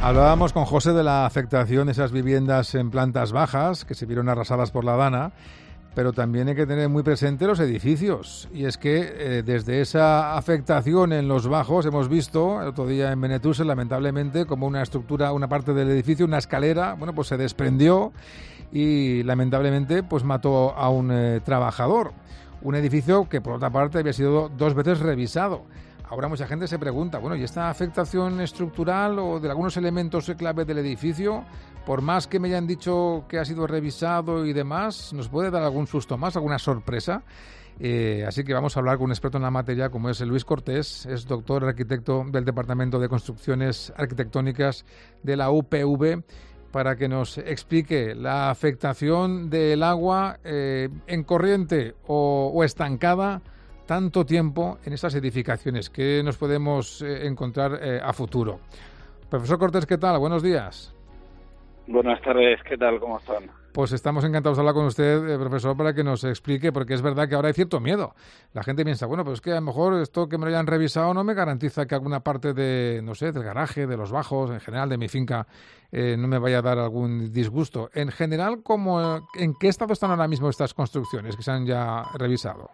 Hablábamos con José de la afectación de esas viviendas en plantas bajas que se vieron arrasadas por la Dana, pero también hay que tener muy presente los edificios. Y es que desde esa afectación en los bajos hemos visto el otro día en Benetúser, lamentablemente, como una estructura, una parte del edificio, una escalera, bueno, pues se desprendió y lamentablemente pues mató a un trabajador. Un edificio que por otra parte había sido 2 veces revisado. Ahora mucha gente se pregunta, bueno, ¿y esta afectación estructural o de algunos elementos clave del edificio, por más que me hayan dicho que ha sido revisado y demás, nos puede dar algún susto más, alguna sorpresa? Así que vamos a hablar con un experto en la materia, como es Luis Cortés, es doctor arquitecto del Departamento de Construcciones Arquitectónicas de la UPV, para que nos explique la afectación del agua en corriente o estancada tanto tiempo en esas edificaciones. ¿Qué nos podemos encontrar a futuro? Profesor Cortés, ¿qué tal? Buenos días. Buenas tardes, ¿qué tal? ¿Cómo están? Pues estamos encantados de hablar con usted, profesor, para que nos explique, porque es verdad que ahora hay cierto miedo. La gente piensa, bueno, pues es que a lo mejor esto que me lo hayan revisado no me garantiza que alguna parte de, no sé, del garaje, de los bajos, en general de mi finca, no me vaya a dar algún disgusto. En general, ¿en qué estado están ahora mismo estas construcciones que se han ya revisado?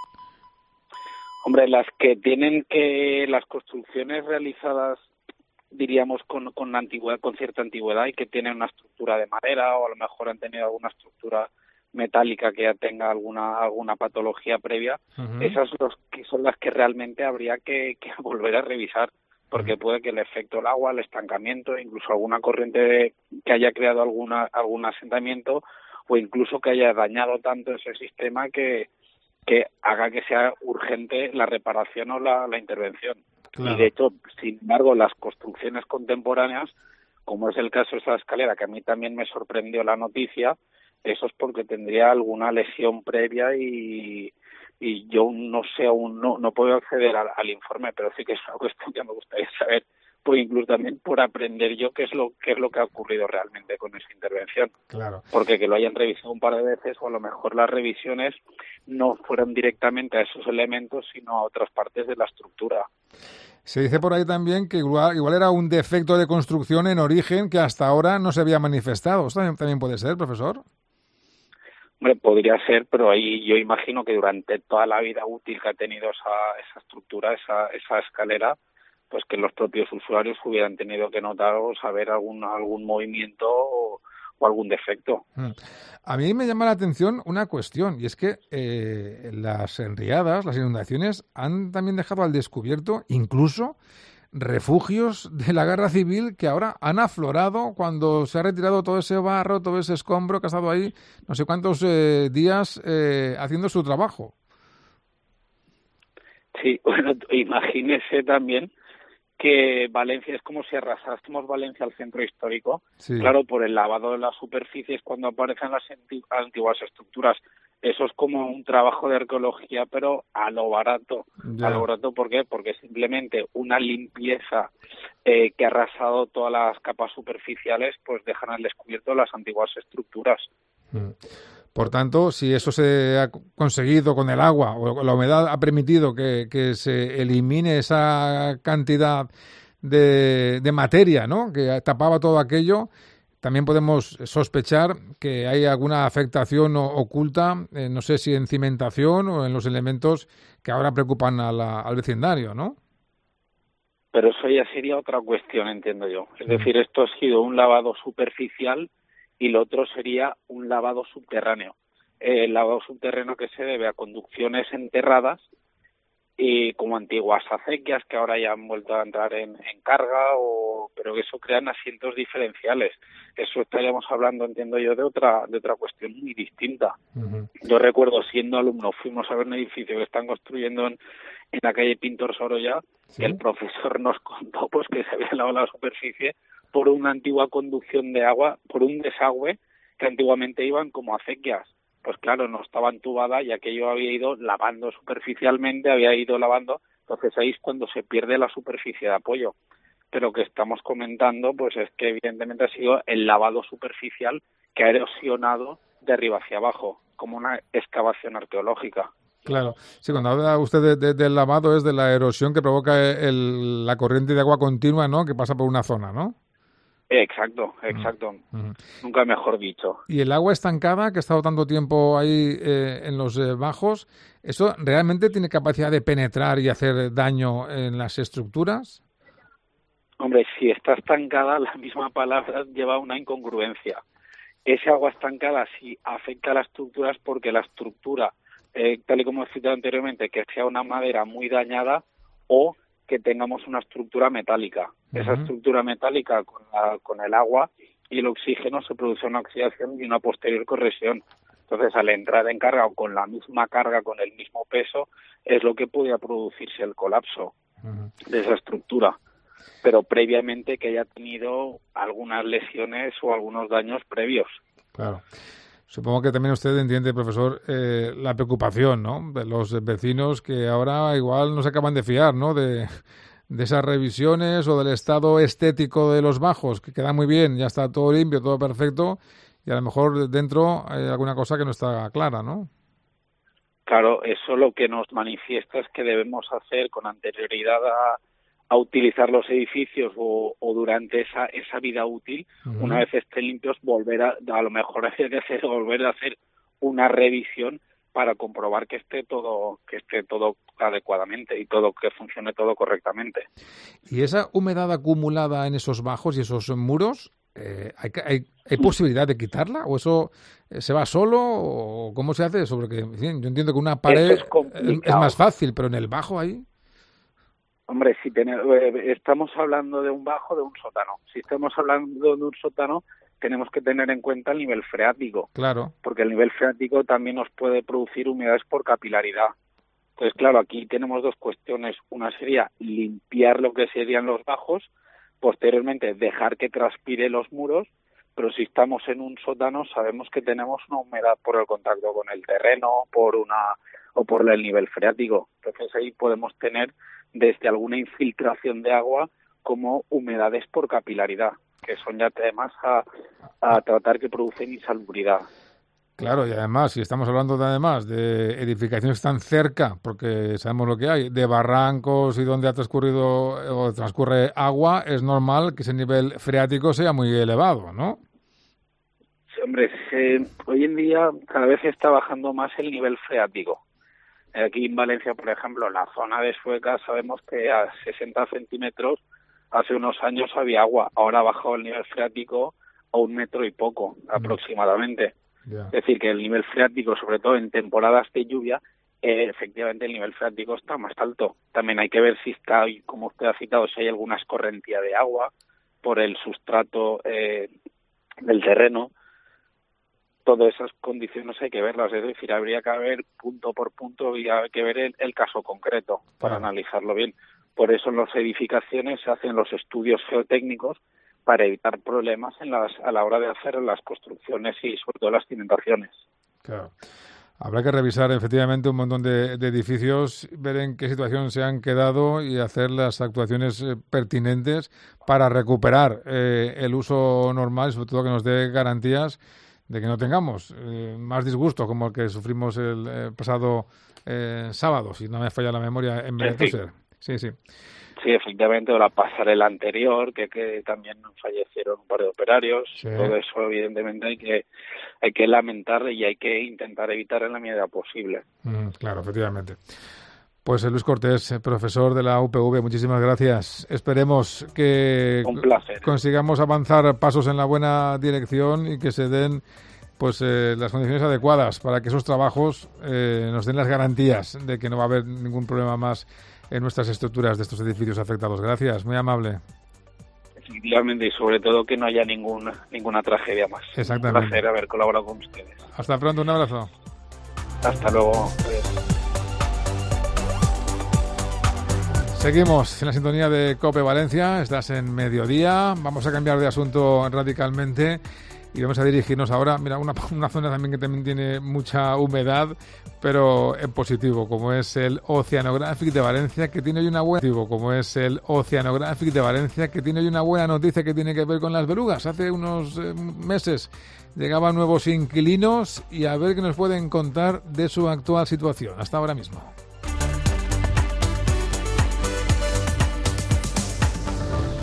Hombre, las que tienen las construcciones realizadas, diríamos, con antigüedad, con cierta antigüedad y que tienen una estructura de madera o a lo mejor han tenido alguna estructura metálica que ya tenga alguna patología previa, esas son las que realmente habría que volver a revisar, porque puede que el efecto del agua, el estancamiento, incluso alguna corriente que haya creado algún asentamiento o incluso que haya dañado tanto ese sistema que haga que sea urgente la reparación o la intervención. Claro. Y de hecho, sin embargo, las construcciones contemporáneas, como es el caso de esa escalera, que a mí también me sorprendió la noticia, eso es porque tendría alguna lesión previa y yo no sé aún, no puedo acceder al informe, pero sí que es una cuestión que me gustaría saber, pues incluso también por aprender yo qué es lo que ha ocurrido realmente con esa intervención. Claro. Porque que lo hayan revisado un par de veces o a lo mejor las revisiones no fueron directamente a esos elementos sino a otras partes de la estructura. Se dice por ahí también que igual era un defecto de construcción en origen que hasta ahora no se había manifestado. ¿Esto también puede ser, profesor? Hombre, podría ser, pero ahí yo imagino que durante toda la vida útil que ha tenido esa estructura, esa escalera, pues que los propios usuarios hubieran tenido que notar o saber algún movimiento o algún defecto. A mí me llama la atención una cuestión, y es que las enriadas, las inundaciones, han también dejado al descubierto incluso refugios de la guerra civil que ahora han aflorado cuando se ha retirado todo ese barro, todo ese escombro que ha estado ahí no sé cuántos días haciendo su trabajo. Sí, bueno, imagínese también que Valencia es como si arrasásemos Valencia al centro histórico. Sí. Claro, por el lavado de las superficies cuando aparecen las antiguas estructuras. Eso es como un trabajo de arqueología, pero a lo barato. Ya. A lo barato, ¿por qué? Porque simplemente una limpieza que ha arrasado todas las capas superficiales, pues dejan al descubierto las antiguas estructuras. Por tanto, si eso se ha conseguido con el agua o la humedad ha permitido que se elimine esa cantidad de materia, ¿no?, que tapaba todo aquello, también podemos sospechar que hay alguna afectación oculta, no sé si en cimentación o en los elementos que ahora preocupan al vecindario, ¿no? Pero eso ya sería otra cuestión, entiendo yo. Es decir, esto ha sido un lavado superficial y lo otro sería un lavado subterráneo. El lavado subterráneo que se debe a conducciones enterradas y como antiguas acequias que ahora ya han vuelto a entrar en carga, pero eso crean asientos diferenciales. Eso estaríamos hablando, entiendo yo, de otra cuestión muy distinta. Uh-huh. Yo recuerdo, siendo alumno, fuimos a ver un edificio que están construyendo en la calle Pintor Sorolla, ¿sí? Que el profesor nos contó pues que se había lavado la superficie por una antigua conducción de agua, por un desagüe que antiguamente iban como acequias. Pues claro, no estaba entubada y aquello había ido lavando superficialmente, entonces ahí es cuando se pierde la superficie de apoyo. Pero que estamos comentando, pues es que evidentemente ha sido el lavado superficial que ha erosionado de arriba hacia abajo, como una excavación arqueológica. Claro, sí, cuando habla usted del lavado es de la erosión que provoca la corriente de agua continua, ¿no?, que pasa por una zona, ¿no? Exacto. Nunca mejor dicho. Y el agua estancada, que ha estado tanto tiempo ahí en los bajos, ¿eso realmente tiene capacidad de penetrar y hacer daño en las estructuras? Hombre, si está estancada, la misma palabra lleva una incongruencia. Ese agua estancada sí afecta a las estructuras porque la estructura, tal y como he citado anteriormente, que sea una madera muy dañada o que tengamos una estructura metálica. Esa estructura metálica con el agua y el oxígeno se produce una oxidación y una posterior corrosión. Entonces, al entrar en carga o con la misma carga, con el mismo peso, es lo que podría producirse el colapso de esa estructura. Pero previamente que haya tenido algunas lesiones o algunos daños previos. Claro. Supongo que también usted entiende, profesor, la preocupación, ¿no?, de los vecinos que ahora igual no se acaban de fiar, ¿no?, de esas revisiones o del estado estético de los bajos, que queda muy bien, ya está todo limpio, todo perfecto, y a lo mejor dentro hay alguna cosa que no está clara, ¿no? Claro, eso lo que nos manifiesta es que debemos hacer con anterioridad a utilizar los edificios o durante esa vida útil, una vez estén limpios, volver a lo mejor volver a hacer una revisión para comprobar que esté todo adecuadamente y que funcione todo correctamente. ¿Y esa humedad acumulada en esos bajos y esos muros, hay posibilidad de quitarla? ¿O eso se va solo? ¿O cómo se hace eso? Porque en fin, yo entiendo que una pared es más fácil, pero en el bajo ahí... Hombre, si estamos hablando de un bajo, de un sótano. Si estamos hablando de un sótano, tenemos que tener en cuenta el nivel freático. Claro. Porque el nivel freático también nos puede producir humedades por capilaridad. Entonces, claro, aquí tenemos dos cuestiones. Una sería limpiar lo que serían los bajos, posteriormente dejar que transpire los muros, pero si estamos en un sótano sabemos que tenemos una humedad por el contacto con el terreno o por el nivel freático. Entonces ahí podemos tener desde alguna infiltración de agua como humedades por capilaridad, que son ya temas a tratar que producen insalubridad. Claro, y además, si estamos hablando de edificaciones que están cerca, porque sabemos lo que hay, de barrancos y donde ha transcurrido o transcurre agua, es normal que ese nivel freático sea muy elevado, ¿no? Sí, hombre, hoy en día cada vez está bajando más el nivel freático. Aquí en Valencia, por ejemplo, en la zona de Sueca, sabemos que a 60 centímetros hace unos años había agua. Ahora ha bajado el nivel freático a 1 metro y poco, aproximadamente. Yeah. Es decir, que el nivel freático, sobre todo en temporadas de lluvia, efectivamente el nivel freático está más alto. También hay que ver si está, como usted ha citado, si hay alguna escorrentía de agua por el sustrato del terreno. Todas esas condiciones hay que verlas, es decir, habría que ver punto por punto y hay que ver el caso concreto para analizarlo bien. Por eso en las edificaciones se hacen los estudios geotécnicos para evitar problemas a la hora de hacer las construcciones y sobre todo las cimentaciones. Claro. Habrá que revisar efectivamente un montón de edificios, ver en qué situación se han quedado y hacer las actuaciones pertinentes para recuperar el uso normal, sobre todo que nos dé garantías de que no tengamos más disgusto como el que sufrimos el pasado sábado, si no me falla la memoria, en Benetúser. Sí. Sí, efectivamente, o la pasarela anterior, que también fallecieron un par de operarios. Sí. Todo eso, evidentemente, hay que lamentar y hay que intentar evitar en la medida posible. Claro, efectivamente. Pues Luis Cortés, profesor de la UPV, muchísimas gracias. Esperemos que consigamos avanzar pasos en la buena dirección y que se den las condiciones adecuadas para que esos trabajos nos den las garantías de que no va a haber ningún problema más en nuestras estructuras de estos edificios afectados. Gracias, muy amable. Efectivamente, y sobre todo que no haya ninguna tragedia más. Exactamente. Un placer haber colaborado con ustedes. Hasta pronto, un abrazo. Hasta luego. Adiós. Seguimos en la sintonía de COPE Valencia, estás en Mediodía, vamos a cambiar de asunto radicalmente y vamos a dirigirnos ahora, mira, una zona también que también tiene mucha humedad, pero en positivo, como es el Oceanographic de Valencia, que tiene hoy una buena noticia que tiene que ver con las belugas. Hace unos meses llegaban nuevos inquilinos y a ver qué nos pueden contar de su actual situación, hasta ahora mismo.